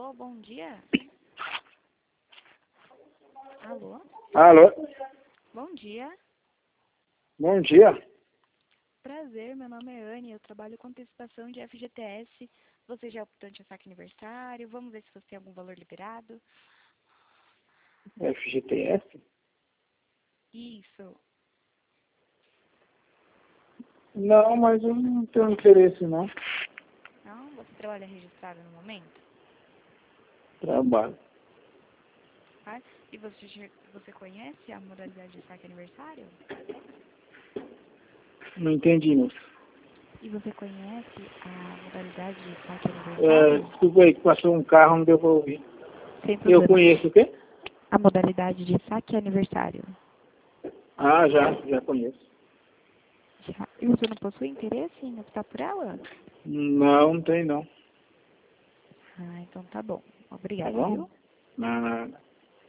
Alô, bom dia. Alô? Alô? Bom dia. Bom dia. Prazer, meu nome é Anne, eu trabalho com antecipação de FGTS. Você já é optante a saque aniversário? Vamos ver se você tem algum valor liberado. FGTS? Isso. Não, mas eu não tenho interesse, não. Não? Você trabalha registrado no momento? Trabalho. Tá? E você conhece a modalidade de saque aniversário? Não entendi, moço. E você conhece a modalidade de saque aniversário? Desculpa aí, que passou um carro, não deu pra ouvir. Sem problema. Eu conheço o quê? A modalidade de saque aniversário. Ah, já conheço. Já. E você não possui interesse em optar por ela? Não tem não. Ah, então tá bom. Tá Obrigada, bom? viu? Não.